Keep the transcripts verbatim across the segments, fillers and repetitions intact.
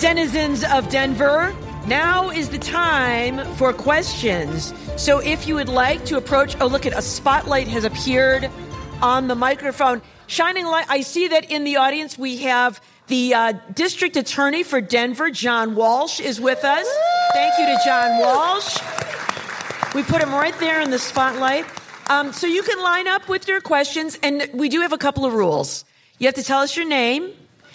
Denizens of Denver, now is the time for questions. So if you would like to approach, oh, look at a spotlight has appeared on the microphone. Shining light, I see that in the audience we have the uh, district attorney for Denver, John Walsh, is with us. Thank you to John Walsh. We put him right there in the spotlight. Um, so you can line up with your questions, and we do have a couple of rules. You have to tell us your name,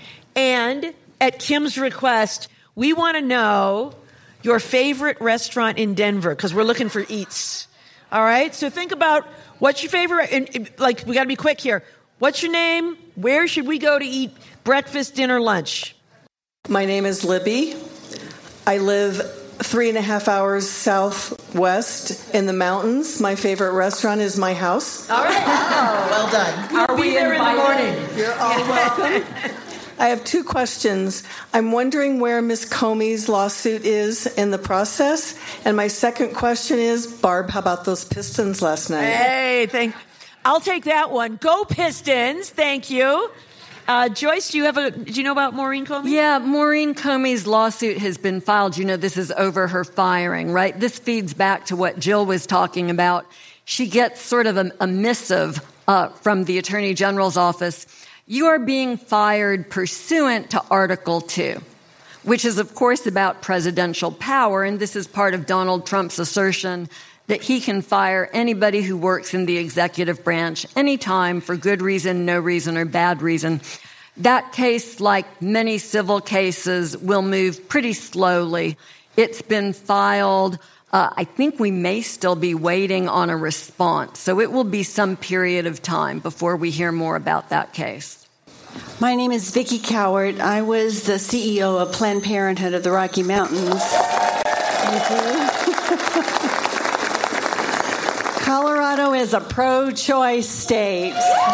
and at Kim's request, we want to know your favorite restaurant in Denver, because we're looking for eats. All right? So think about what's your favorite, and, like, we got to be quick here. What's your name? Where should we go to eat breakfast, dinner, lunch? My name is Libby. I live three and a half hours southwest in the mountains. My favorite restaurant is my house. All right. Oh, well done. We'll Are be we there invited? In the morning. You're all welcome. I have two questions. I'm wondering where Miz Comey's lawsuit is in the process. And my second question is, Barb, how about those Pistons last night? Hey, thank I'll take that one. Go Pistons. Thank you. Uh, Joyce, do you have a? Do you know about Maureen Comey? Yeah, Maureen Comey's lawsuit has been filed. You know, this is over her firing, right? This feeds back to what Jill was talking about. She gets sort of a, a missive uh, from the Attorney General's office. You are being fired pursuant to Article two, which is, of course, about presidential power, and this is part of Donald Trump's assertion that he can fire anybody who works in the executive branch anytime for good reason, no reason, or bad reason. That case, like many civil cases, will move pretty slowly. It's been filed. Uh, I think we may still be waiting on a response. So it will be some period of time before we hear more about that case. My name is Vicki Cowart. I was the C E O of Planned Parenthood of the Rocky Mountains. Thank you. Colorado is a pro-choice state.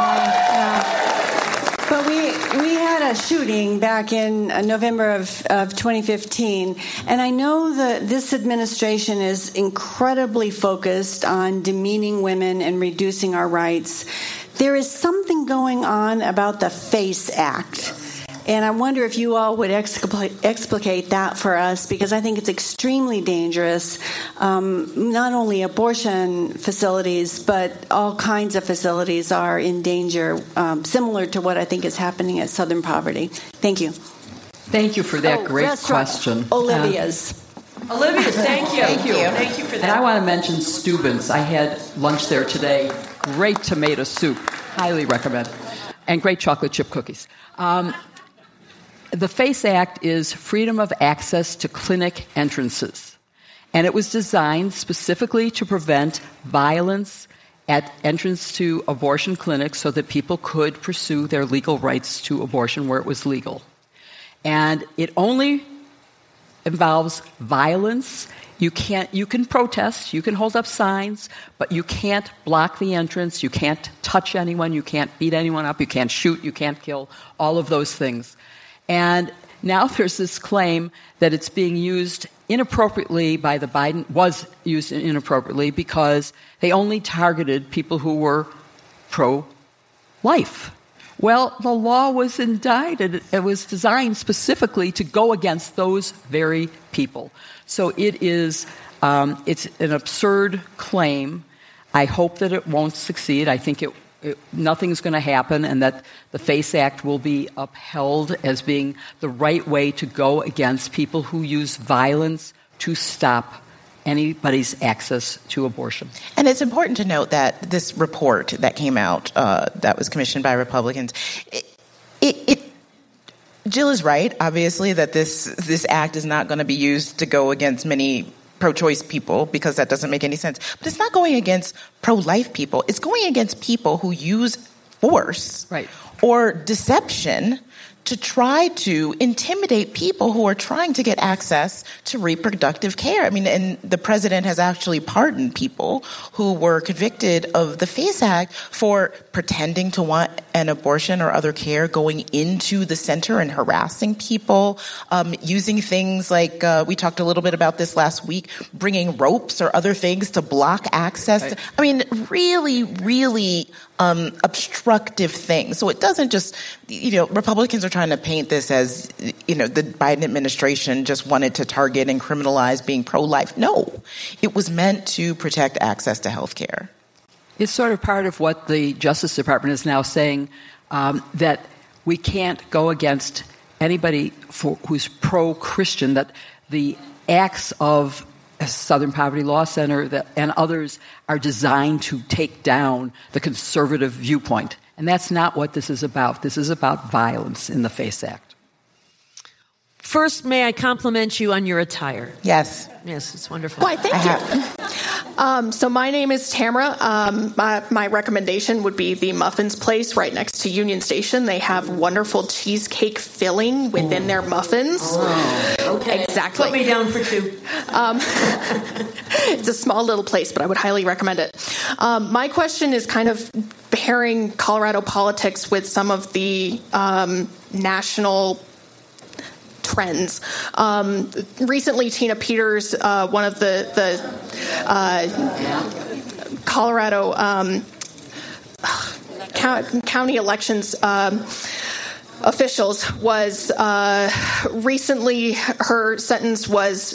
Uh, but we we had a shooting back in uh, November of, of twenty fifteen, and I know that this administration is incredibly focused on demeaning women and reducing our rights. There is something going on about the FACE Act. And I wonder if you all would explicate, explicate that for us, because I think it's extremely dangerous. Um, not only abortion facilities, but all kinds of facilities are in danger, um, similar to what I think is happening at Southern Poverty. Thank you. Thank you for that oh, great restaurant. question. Olivia's. Uh, Olivia's, thank you. Thank you. Thank you for that. And I want to mention Steuben's. I had lunch there today. Great tomato soup. Highly recommend. And great chocolate chip cookies. Um, The FACE Act is freedom of access to clinic entrances, and it was designed specifically to prevent violence at entrance to abortion clinics so that people could pursue their legal rights to abortion where it was legal. And it only involves violence. You can't, you can protest, you can hold up signs, but you can't block the entrance, you can't touch anyone, you can't beat anyone up, you can't shoot, you can't kill, all of those things. And now there's this claim that it's being used inappropriately by the Biden, was used inappropriately because they only targeted people who were pro-life. Well, the law was indicted, it was designed specifically to go against those very people. So it is, um, it's an absurd claim. I hope that it won't succeed. I think it It, nothing's going to happen, and that the FACE Act will be upheld as being the right way to go against people who use violence to stop anybody's access to abortion. And it's important to note that this report that came out, uh, that was commissioned by Republicans, it, it, it Jill is right, obviously, that this this act is not going to be used to go against many pro-choice people, because that doesn't make any sense. But it's not going against pro-life people. It's going against people who use force right. or deception to try to intimidate people who are trying to get access to reproductive care. I mean, and the president has actually pardoned people who were convicted of the FACE Act for pretending to want an abortion or other care, going into the center and harassing people, um, using things like, uh, we talked a little bit about this last week, bringing ropes or other things to block access. Right. To, I mean, really, really um, obstructive things. So it doesn't just, you know, Republicans are trying trying to paint this as, you know, the Biden administration just wanted to target and criminalize being pro-life. No, it was meant to protect access to health care. It's sort of part of what the Justice Department is now saying, um, that we can't go against anybody for, who's pro-Christian, that the acts of Southern Poverty Law Center that, and others are designed to take down the conservative viewpoint. And that's not what this is about. This is about violence in the FACE Act. First, may I compliment you on your attire? Yes. Yes, it's wonderful. Why, thank you. Um, so my name is Tamara. Um, my, my recommendation would be the Muffins Place right next to Union Station. They have wonderful cheesecake filling within oh. their muffins. Oh, okay. Exactly. Put me down for two. Um, it's a small little place, but I would highly recommend it. Um, my question is kind of pairing Colorado politics with some of the um, national trends. Um, recently, Tina Peters, uh, one of the, the uh, Colorado um, county elections um, officials, was uh, recently, her sentence was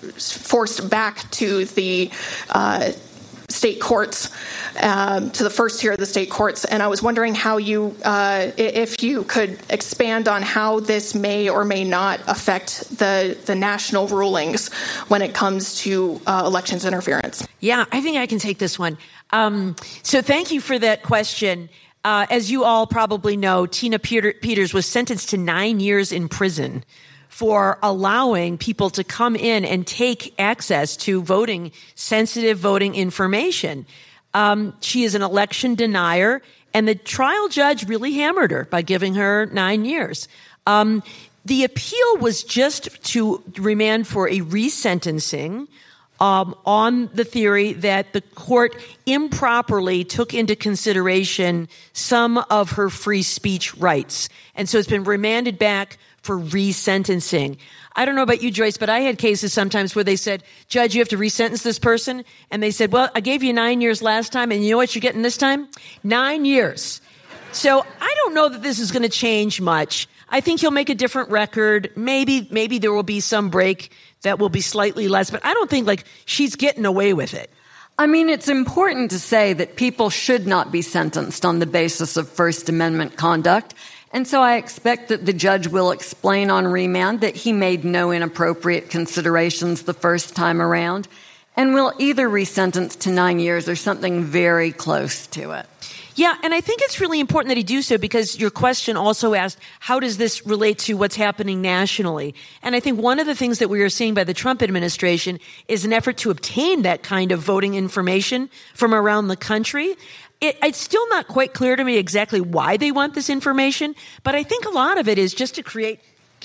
forced back to the uh, state courts, um, to the first tier of the state courts. And I was wondering how you, uh, if you could expand on how this may or may not affect the, the national rulings when it comes to uh, elections interference. Yeah, I think I can take this one. Um, so thank you for that question. Uh, as you all probably know, Tina Peter- Peters was sentenced to nine years in prison for allowing people to come in and take access to voting, sensitive voting information. Um, she is an election denier, and the trial judge really hammered her by giving her nine years. Um, the appeal was just to remand for a resentencing um, on the theory that the court improperly took into consideration some of her free speech rights. And so it's been remanded back for resentencing. I don't know about you, Joyce, but I had cases sometimes where they said, Judge, you have to resentence this person. And they said, well, I gave you nine years last time, and you know what you're getting this time? Nine years. So I don't know that this is going to change much. I think he'll make a different record. Maybe, maybe there will be some break that will be slightly less, but I don't think like she's getting away with it. I mean, it's important to say that people should not be sentenced on the basis of First Amendment conduct. And so I expect that the judge will explain on remand that he made no inappropriate considerations the first time around and will either resentence to nine years or something very close to it. Yeah, and I think it's really important that he do so because your question also asked, how does this relate to what's happening nationally? And I think one of the things that we are seeing by the Trump administration is an effort to obtain that kind of voting information from around the country. It, it's still not quite clear to me exactly why they want this information, but I think a lot of it is just to create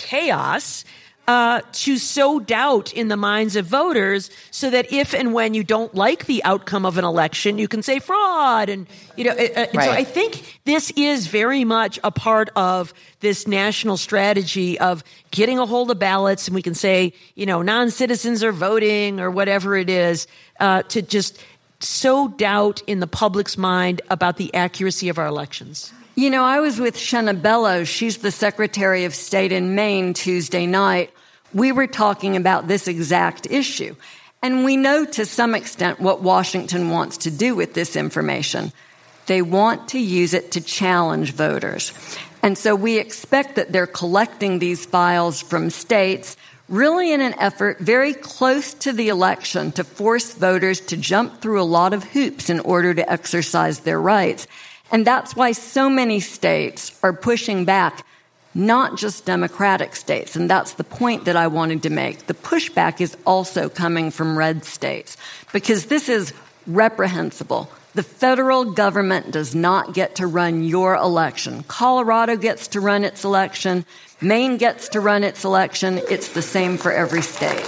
chaos, uh, to sow doubt in the minds of voters so that if and when you don't like the outcome of an election, you can say fraud. And, you know, uh, right. So I think this is very much a part of this national strategy of getting a hold of ballots. And we can say, you know, non-citizens are voting or whatever it is, uh, to just sow doubt in the public's mind about the accuracy of our elections. You know, I was with Shenna Bellows. She's the Secretary of State in Maine Tuesday night. We were talking about this exact issue. And we know to some extent what Washington wants to do with this information. They want to use it to challenge voters. And so we expect that they're collecting these files from states really in an effort very close to the election to force voters to jump through a lot of hoops in order to exercise their rights. And that's why so many states are pushing back, not just Democratic states. And that's the point that I wanted to make. The pushback is also coming from red states because this is reprehensible. The federal government does not get to run your election. Colorado gets to run its election. Maine gets to run its election. It's the same for every state.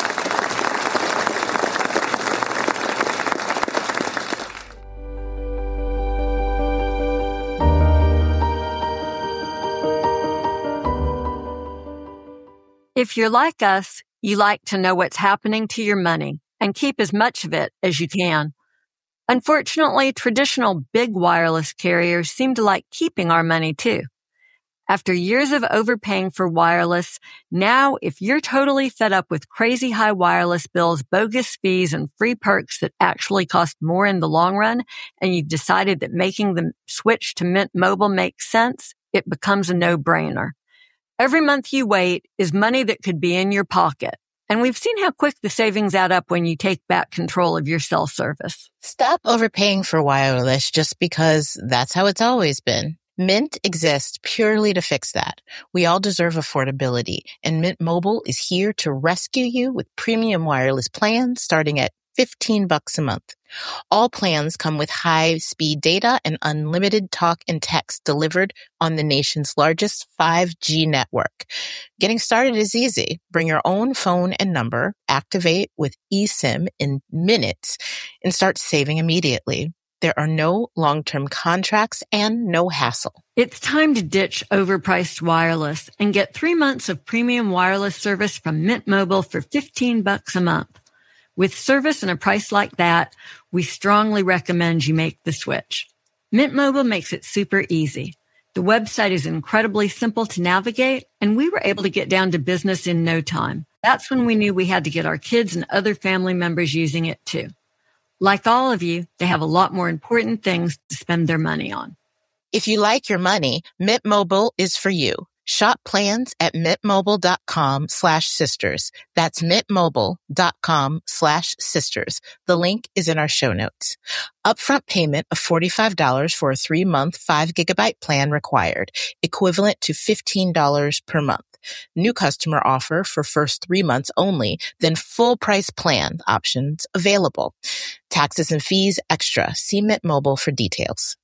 If you're like us, you like to know what's happening to your money and keep as much of it as you can. Unfortunately, traditional big wireless carriers seem to like keeping our money too. After years of overpaying for wireless, now if you're totally fed up with crazy high wireless bills, bogus fees, and free perks that actually cost more in the long run, and you've decided that making the switch to Mint Mobile makes sense, it becomes a no-brainer. Every month you wait is money that could be in your pocket. And we've seen how quick the savings add up when you take back control of your cell service. Stop overpaying for wireless just because that's how it's always been. Mint exists purely to fix that. We all deserve affordability, and Mint Mobile is here to rescue you with premium wireless plans starting at fifteen bucks a month. All plans come with high-speed data and unlimited talk and text delivered on the nation's largest five G network. Getting started is easy. Bring your own phone and number, activate with eSIM in minutes, and start saving immediately. There are no long-term contracts and no hassle. It's time to ditch overpriced wireless and get three months of premium wireless service from Mint Mobile for fifteen bucks a month. With service and a price like that, we strongly recommend you make the switch. Mint Mobile makes it super easy. The website is incredibly simple to navigate, and we were able to get down to business in no time. That's when we knew we had to get our kids and other family members using it too. Like all of you, they have a lot more important things to spend their money on. If you like your money, Mint Mobile is for you. Shop plans at mintmobile.com slash sisters. That's mintmobile.com slash sisters. The link is in our show notes. Upfront payment of forty-five dollars for a three-month, five gigabyte plan required, equivalent to fifteen dollars per month. New customer offer for first three months only, then full price plan options available. Taxes and fees extra. See Mint Mobile for details.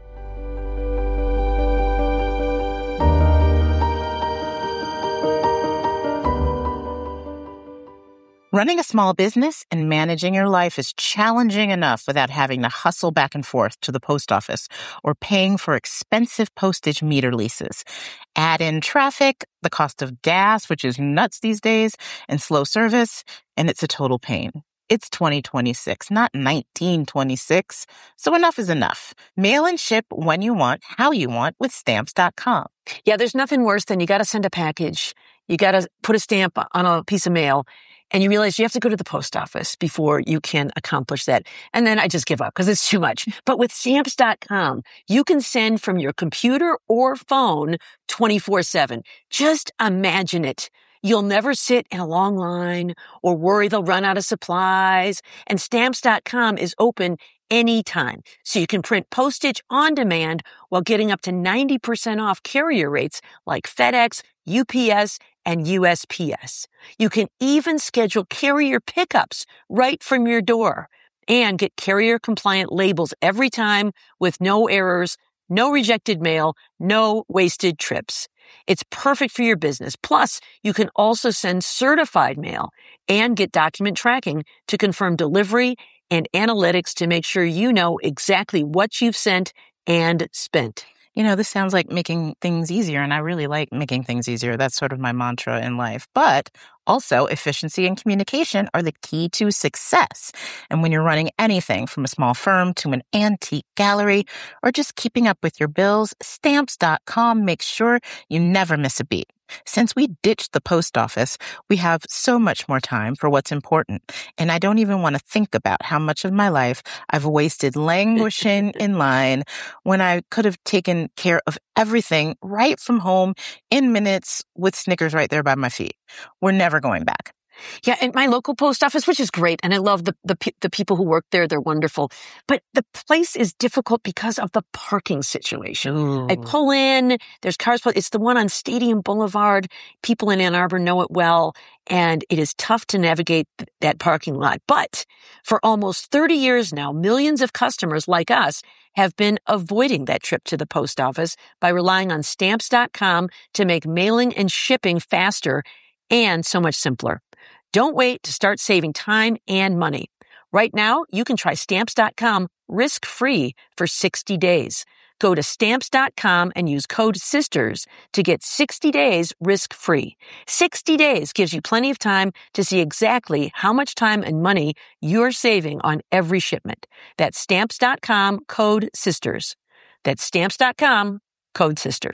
Running a small business and managing your life is challenging enough without having to hustle back and forth to the post office or paying for expensive postage meter leases. Add in traffic, the cost of gas, which is nuts these days, and slow service, and it's a total pain. It's twenty twenty-six, not nineteen twenty-six. So enough is enough. Mail and ship when you want, how you want with Stamps dot com. Yeah, there's nothing worse than you got to send a package. You got to put a stamp on a piece of mail. And you realize you have to go to the post office before you can accomplish that. And then I just give up because it's too much. But with Stamps dot com, you can send from your computer or phone twenty-four seven. Just imagine it. You'll never sit in a long line or worry they'll run out of supplies. And Stamps dot com is open anytime. So you can print postage on demand while getting up to ninety percent off carrier rates like FedEx, U P S, and U S P S. You can even schedule carrier pickups right from your door and get carrier compliant labels every time with no errors, no rejected mail, no wasted trips. It's perfect for your business. Plus, you can also send certified mail and get document tracking to confirm delivery and analytics to make sure you know exactly what you've sent and spent. You know, this sounds like making things easier, and I really like making things easier. That's sort of my mantra in life. But also, efficiency and communication are the key to success. And when you're running anything from a small firm to an antique gallery or just keeping up with your bills, Stamps dot com makes sure you never miss a beat. Since we ditched the post office, we have so much more time for what's important. And I don't even want to think about how much of my life I've wasted languishing in line when I could have taken care of everything right from home in minutes with Snickers right there by my feet. We're never going back. Yeah, at my local post office, which is great, and I love the, the the people who work there. They're wonderful. But the place is difficult because of the parking situation. Ooh. I pull in, there's cars. It's the one on Stadium Boulevard. People in Ann Arbor know it well, and it is tough to navigate th- that parking lot. But for almost thirty years now, millions of customers like us have been avoiding that trip to the post office by relying on Stamps dot com to make mailing and shipping faster and so much simpler. Don't wait to start saving time and money. Right now, you can try Stamps dot com risk-free for sixty days. Go to Stamps dot com and use code SISTERS to get sixty days risk-free. sixty days gives you plenty of time to see exactly how much time and money you're saving on every shipment. That's Stamps dot com, code SISTERS. That's Stamps dot com, code SISTERS.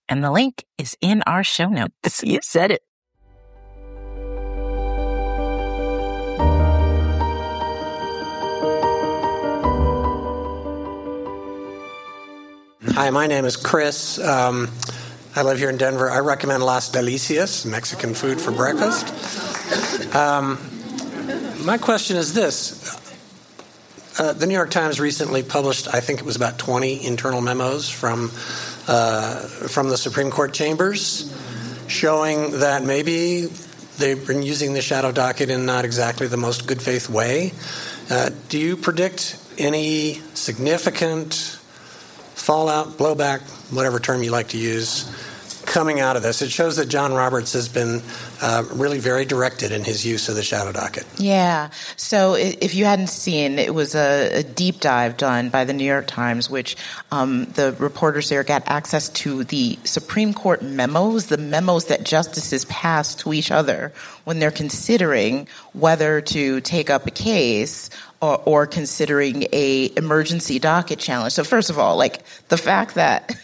And the link is in our show notes. You said it. Hi, my name is Chris. Um, I live here in Denver. I recommend Las Delicias, Mexican food for breakfast. Um, my question is this. Uh, the New York Times recently published, I think it was about twenty internal memos from uh, from the Supreme Court chambers showing that maybe they've been using the shadow docket in not exactly the most good faith way. Uh, do you predict any significant fallout, blowback, whatever term you like to use, coming out of this? It shows that John Roberts has been uh, really very directed in his use of the shadow docket. Yeah. So if you hadn't seen, it was a, a deep dive done by the New York Times, which um, the reporters there got access to the Supreme Court memos, the memos that justices pass to each other when they're considering whether to take up a case or, or considering a emergency docket challenge. So first of all, like the fact that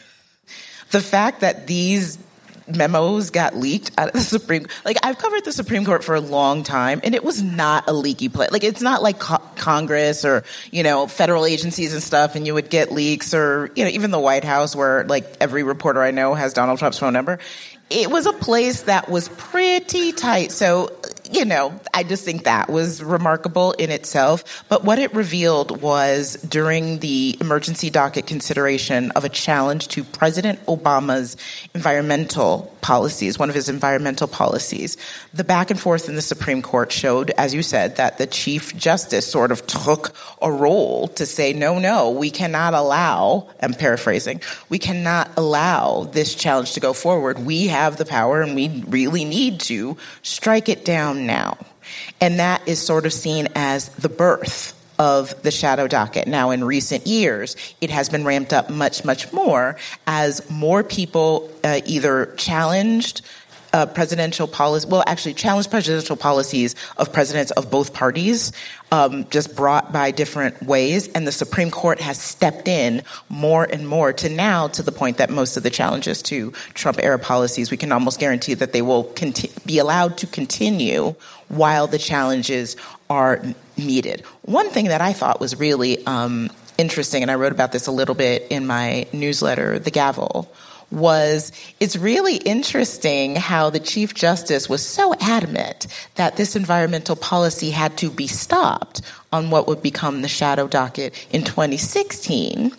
the fact that these memos got leaked out of the Supreme like I've covered the Supreme Court for a long time, and it was not a leaky place. Like it's not like co- Congress or, you know, federal agencies and stuff, and you would get leaks, or, you know, even the White House where like every reporter I know has Donald Trump's phone number. It was a place that was pretty tight. So, you know, I just think that was remarkable in itself. But what it revealed was during the emergency docket consideration of a challenge to President Obama's environmental policies, one of his environmental policies, the back and forth in the Supreme Court showed, as you said, that the Chief Justice sort of took a role to say, no, no, we cannot allow, I'm paraphrasing, we cannot allow this challenge to go forward. We have the power, and we really need to strike it down now. And that is sort of seen as the birth of the shadow docket. Now, in recent years, it has been ramped up much, much more as more people uh, either challenged uh, presidential policy, well, actually challenged presidential policies of presidents of both parties, um, just brought by different ways. And the Supreme Court has stepped in more and more to now to the point that most of the challenges to Trump-era policies, we can almost guarantee that they will conti- be allowed to continue while the challenges are needed. One thing that I thought was really um, interesting, and I wrote about this a little bit in my newsletter, The Gavel, was it's really interesting how the Chief Justice was so adamant that this environmental policy had to be stopped on what would become the shadow docket in twenty sixteen.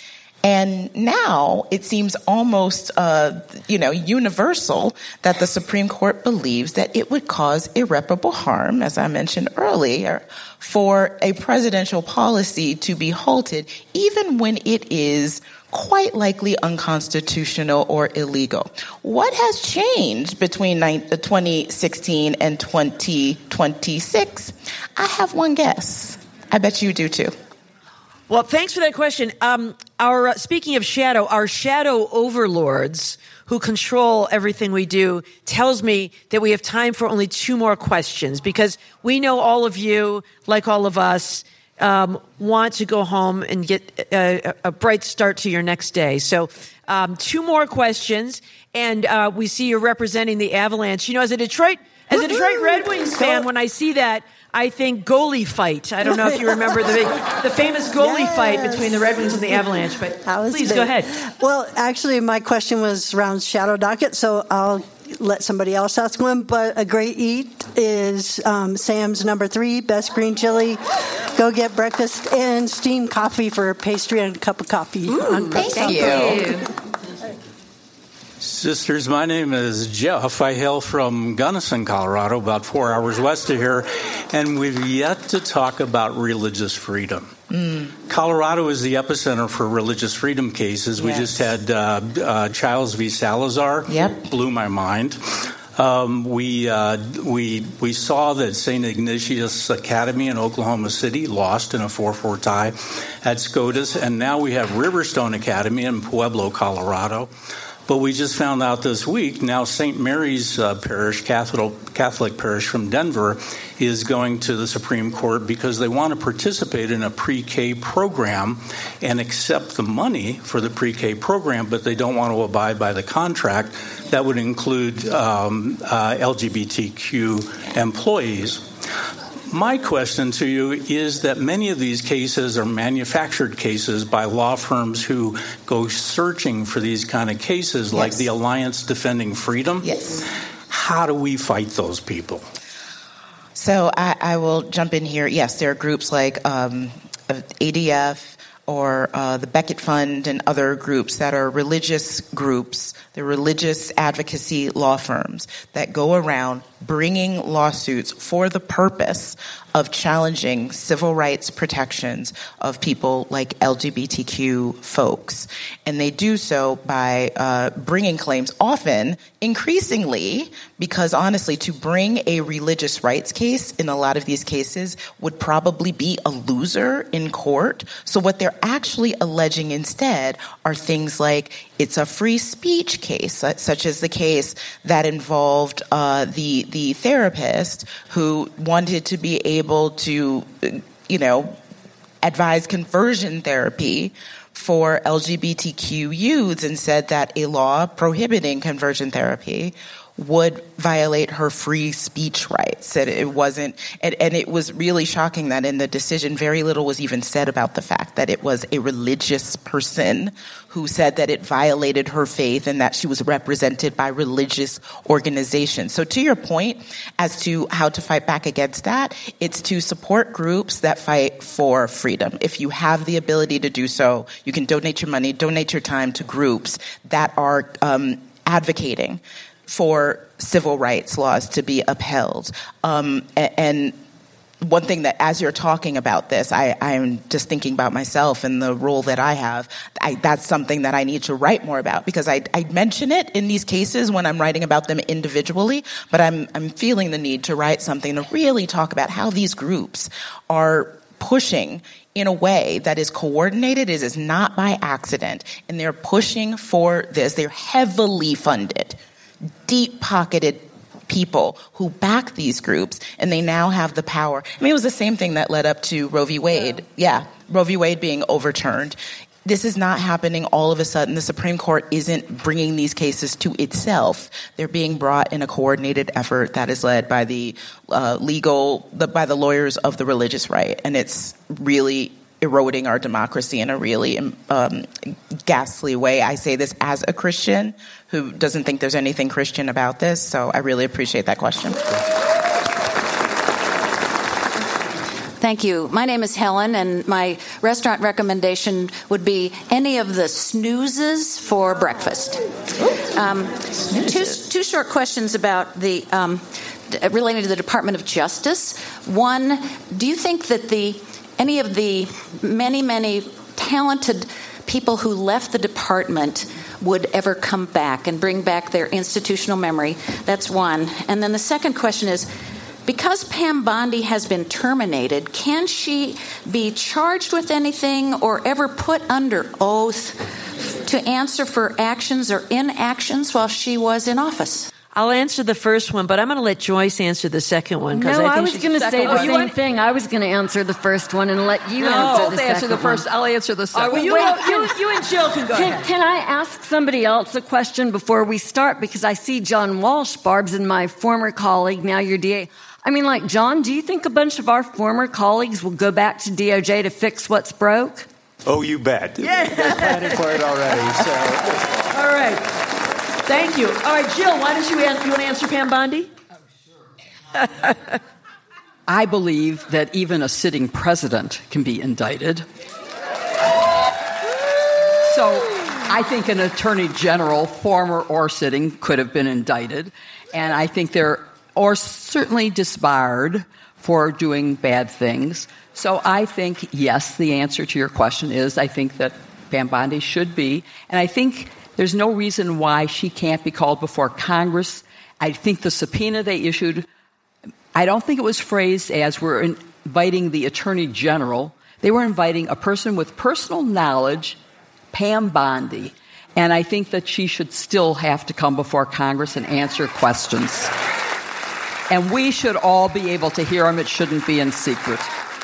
And now it seems almost, uh, you know, universal that the Supreme Court believes that it would cause irreparable harm, as I mentioned earlier, for a presidential policy to be halted, even when it is quite likely unconstitutional or illegal. What has changed between twenty sixteen and twenty twenty-six? I have one guess. I bet you do too. Well, thanks for that question. Um, our uh, speaking of shadow, our shadow overlords who control everything we do tells me that we have time for only two more questions, because we know all of you, like all of us, um, want to go home and get a, a bright start to your next day. So um, two more questions, and uh, we see you're representing the Avalanche. You know, as a Detroit, as a Detroit Red Wings fan, when I see that, I think goalie fight. I don't know if you remember the big, the famous goalie yes. fight between the Red Wings and the Avalanche, but please big. go ahead. Well, actually, my question was around shadow docket, so I'll let somebody else ask one. But a great eat is um, Sam's number three, best green chili. Go get breakfast and steamed coffee for a pastry and a cup of coffee. Ooh, thank, thank you. you. Sisters, my name is Jeff. I hail from Gunnison, Colorado, about four hours west of here, and we've yet to talk about religious freedom. Mm. Colorado is the epicenter for religious freedom cases. Yes. We just had uh, uh, Childs v. Salazar. Yep. Blew my mind. Um, we uh, we we saw that Saint Ignatius Academy in Oklahoma City lost in a four four tie at SCOTUS, and now we have Riverstone Academy in Pueblo, Colorado. But we just found out this week, now Saint Mary's uh, Parish, Catholic, Catholic Parish from Denver, is going to the Supreme Court because they want to participate in a pre-K program and accept the money for the pre-K program, but they don't want to abide by the contract. That would include um, uh, L G B T Q employees. My question to you is that many of these cases are manufactured cases by law firms who go searching for these kind of cases, like Yes. the Alliance Defending Freedom. Yes. How do we fight those people? So I, I will jump in here. Yes, there are groups like um, A D F or uh, the Becket Fund and other groups that are religious groups. They're religious advocacy law firms that go around bringing lawsuits for the purpose of challenging civil rights protections of people like L G B T Q folks. And they do so by uh, bringing claims, often increasingly, because honestly, to bring a religious rights case in a lot of these cases would probably be a loser in court. So what they're actually alleging instead are things like it's a free speech case, such as the case that involved uh, the the therapist who wanted to be able to, you know, advise conversion therapy for L G B T Q youths and said that a law prohibiting conversion therapy would violate her free speech rights. Said it wasn't, and, and it was really shocking that in the decision, very little was even said about the fact that it was a religious person who said that it violated her faith and that she was represented by religious organizations. So to your point as to how to fight back against that, it's to support groups that fight for freedom. If you have the ability to do so, you can donate your money, donate your time to groups that are um, advocating for civil rights laws to be upheld. Um, and one thing that, as you're talking about this, I, I'm just thinking about myself and the role that I have. I, that's something that I need to write more about, because I, I mention it in these cases when I'm writing about them individually, but I'm, I'm feeling the need to write something to really talk about how these groups are pushing in a way that is coordinated, it is not by accident, and they're pushing for this. They're heavily funded, deep-pocketed people who back these groups, and they now have the power. I mean, it was the same thing that led up to Roe v. Wade. Yeah, Roe v. Wade being overturned. This is not happening all of a sudden. The Supreme Court isn't bringing these cases to itself. They're being brought in a coordinated effort that is led by the uh, legal, the, by the lawyers of the religious right, and it's really eroding our democracy in a really um, ghastly way. I say this as a Christian who doesn't think there's anything Christian about this, so I really appreciate that question. Thank you. My name is Helen, and my restaurant recommendation would be any of the snoozes for breakfast. Um, two, two short questions about the um, related to the Department of Justice. One, do you think that the any of the many, many talented people who left the department would ever come back and bring back their institutional memory? That's one. And then the second question is, because Pam Bondi has been terminated, can she be charged with anything or ever put under oath to answer for actions or inactions while she was in office? I'll answer the first one, but I'm going to let Joyce answer the second one. No, I, think I was going to say the oh, same want... thing. I was going to answer the first one and let you no, answer the both second answer the first. one. I'll answer the second. Right, well, you, Wait, you, you and Jill can go can, ahead. Can I ask somebody else a question before we start? Because I see John Walsh, Barb's and my former colleague, now your D A. I mean, like, John, do you think a bunch of our former colleagues will go back to D O J to fix what's broke? Oh, you bet. Yeah. They're planning for it already. So. All right. Thank you. All right, Jill, why don't you, an- you want to answer Pam Bondi? Oh, sure. I believe that even a sitting president can be indicted. So I think an attorney general, former or sitting, could have been indicted. And I think they're or certainly disbarred for doing bad things. So I think, yes, the answer to your question is I think that Pam Bondi should be. And I think there's no reason why she can't be called before Congress. I think the subpoena they issued, I don't think it was phrased as we're inviting the Attorney General. They were inviting a person with personal knowledge, Pam Bondi. And I think that she should still have to come before Congress and answer questions. And we should all be able to hear them. It shouldn't be in secret.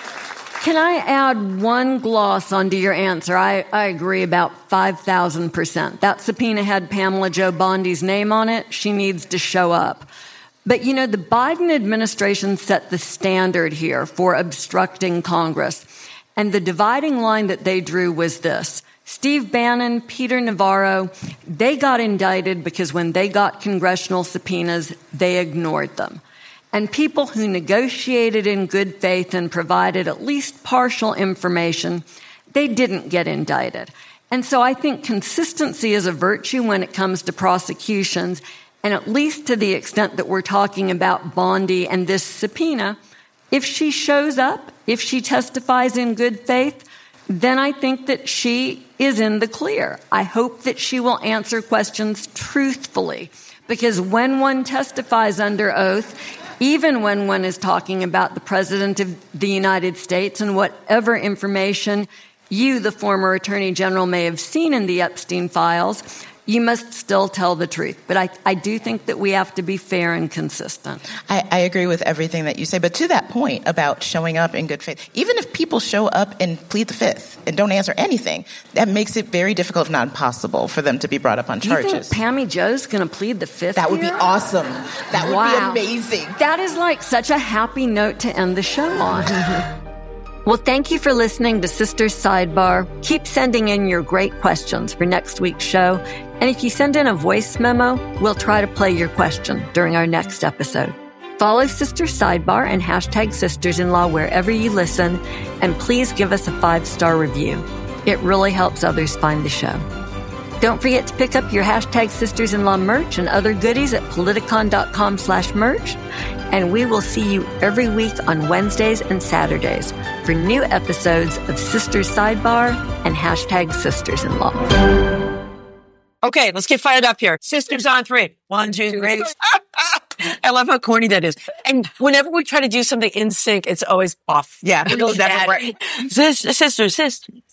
Can I add one gloss onto your answer? I, I agree about five thousand percent. That subpoena had Pamela Jo Bondi's name on it. She needs to show up. But, you know, the Biden administration set the standard here for obstructing Congress. And the dividing line that they drew was this. Steve Bannon, Peter Navarro, they got indicted because when they got congressional subpoenas, they ignored them. And people who negotiated in good faith and provided at least partial information, they didn't get indicted. And so I think consistency is a virtue when it comes to prosecutions, and at least to the extent that we're talking about Bondi and this subpoena, if she shows up, if she testifies in good faith, then I think that she is in the clear. I hope that she will answer questions truthfully, because when one testifies under oath, even when one is talking about the President of the United States and whatever information you, the former Attorney General, may have seen in the Epstein files, you must still tell the truth. But I, I do think that we have to be fair and consistent. I, I agree with everything that you say. But to that point about showing up in good faith, even if people show up and plead the fifth and don't answer anything, that makes it very difficult, if not impossible, for them to be brought up on charges. You think Pammy Jo's going to plead the fifth That would here? be awesome. That would wow. be amazing. That is like such a happy note to end the show on. Well, thank you for listening to Sisters Sidebar. Keep sending in your great questions for next week's show. And if you send in a voice memo, we'll try to play your question during our next episode. Follow Sisters Sidebar and hashtag Sisters-in-Law wherever you listen. And please give us a five-star review. It really helps others find the show. Don't forget to pick up your hashtag Sisters-in-Law merch and other goodies at politicon.com slash merch. And we will see you every week on Wednesdays and Saturdays for new episodes of Sisters Sidebar and hashtag Sisters-in-Law. Okay, let's get fired up here. Sisters on three. One, two, three. I love how corny that is. And whenever we try to do something in sync, it's always off. Yeah, it goes never right. Sis, sister, sister.